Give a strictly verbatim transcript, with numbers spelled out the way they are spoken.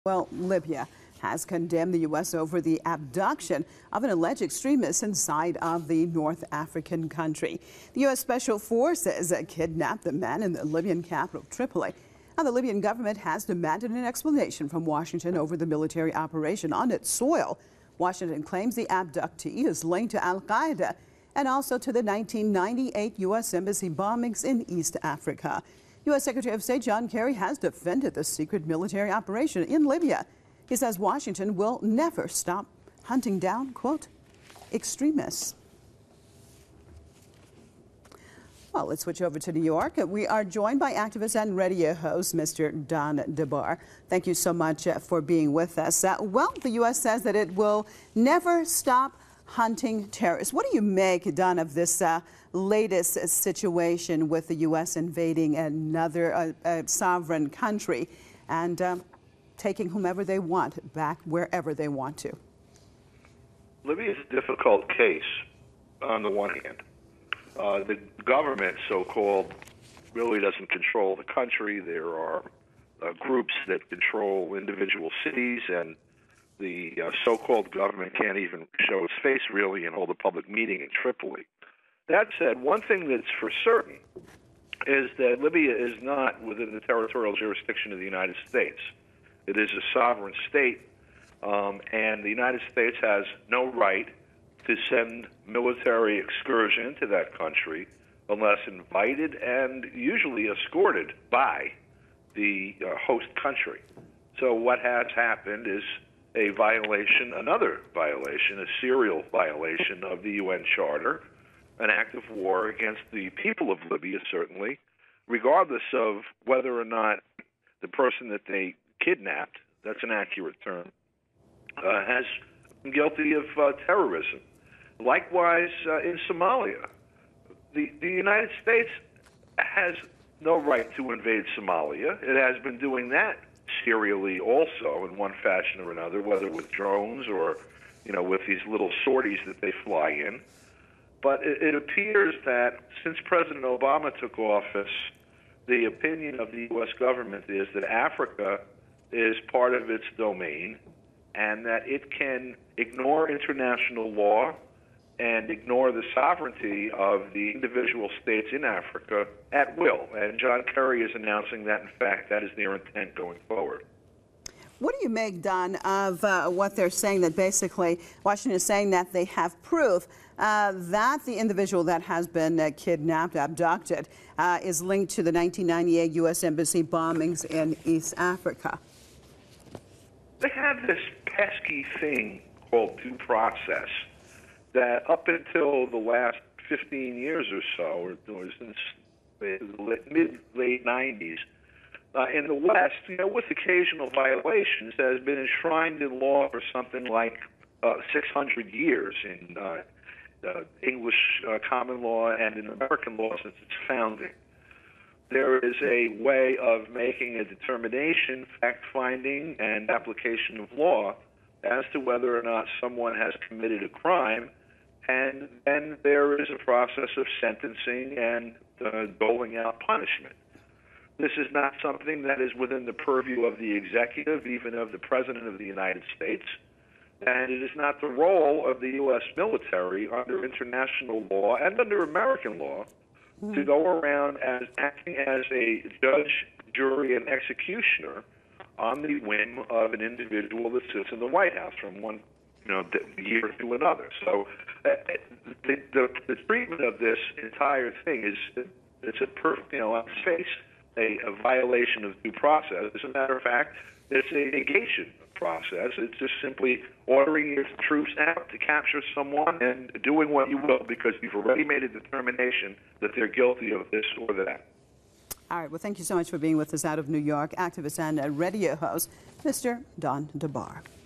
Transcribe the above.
Well, Libya has condemned the U S over the abduction of an alleged extremist inside of the North African country. The U S Special Forces kidnapped the man in the Libyan capital, Tripoli. Now, the Libyan government has demanded an explanation from Washington over the military operation on its soil. Washington claims the abductee is linked to al-Qaeda and also to the nineteen ninety-eight U S embassy bombings in East Africa. U S Secretary of State John Kerry has defended the secret military operation in Libya. He says Washington will never stop hunting down, quote, extremists. Well, let's switch over to New York. We are joined by activist and radio host, Mister Don DeBar. Thank you so much uh, for being with us. Uh, well, the U S says that it will never stop hunting terrorists. What do you make, Don, of this uh, latest uh, situation with the U S invading another uh, uh, sovereign country and uh, taking whomever they want back wherever they want to? Libya is a difficult case on the one hand. Uh, the government, so-called, really doesn't control the country. There are uh, groups that control individual cities, and the uh, so-called government can't even show its face, really, and hold a public meeting in Tripoli. That said, one thing that's for certain is that Libya is not within the territorial jurisdiction of the United States. It is a sovereign state, um, and the United States has no right to send military excursion to that country unless invited and usually escorted by the uh, host country. So what has happened is a violation, another violation, a serial violation of the U N Charter, an act of war against the people of Libya, certainly, regardless of whether or not the person that they kidnapped, that's an accurate term, uh, has been guilty of uh, terrorism. Likewise, uh, in Somalia, the, the United States has no right to invade Somalia. It has been doing that serially also in one fashion or another, whether with drones or, you know, with these little sorties that they fly in. But it, it appears that since President Obama took office, the opinion of the U S government is that Africa is part of its domain and that it can ignore international law and ignore the sovereignty of the individual states in Africa at will. And John Kerry is announcing that, in fact, that is their intent going forward. What do you make, Don, of uh, what they're saying, that basically Washington is saying that they have proof uh, that the individual that has been uh, kidnapped, abducted, uh, is linked to the nineteen ninety-eight U S embassy bombings in East Africa? They have this pesky thing called due process that up until the last fifteen years or so, or since the mid-late nineties, uh, in the West, you know, with occasional violations, has been enshrined in law for something like uh, six hundred years in uh, uh, English uh, common law and in American law since its founding. There is a way of making a determination, fact-finding, and application of law as to whether or not someone has committed a crime, and then there is a process of sentencing and uh, doling out punishment. This is not something that is within the purview of the executive, even of the President of the United States, and it is not the role of the U S military under international law and under American law mm. to go around as acting as a judge, jury, and executioner on the whim of an individual that sits in the White House from one you know, year to another. So uh, the, the, the treatment of this entire thing is, it's a perfect, you know, on its face, a, a violation of due process. As a matter of fact, it's a negation of process. It's just simply ordering your troops out to capture someone and doing what you will because you've already made a determination that they're guilty of this or that. All right. Well, thank you so much for being with us out of New York, activist and radio host, Mister Don DeBar.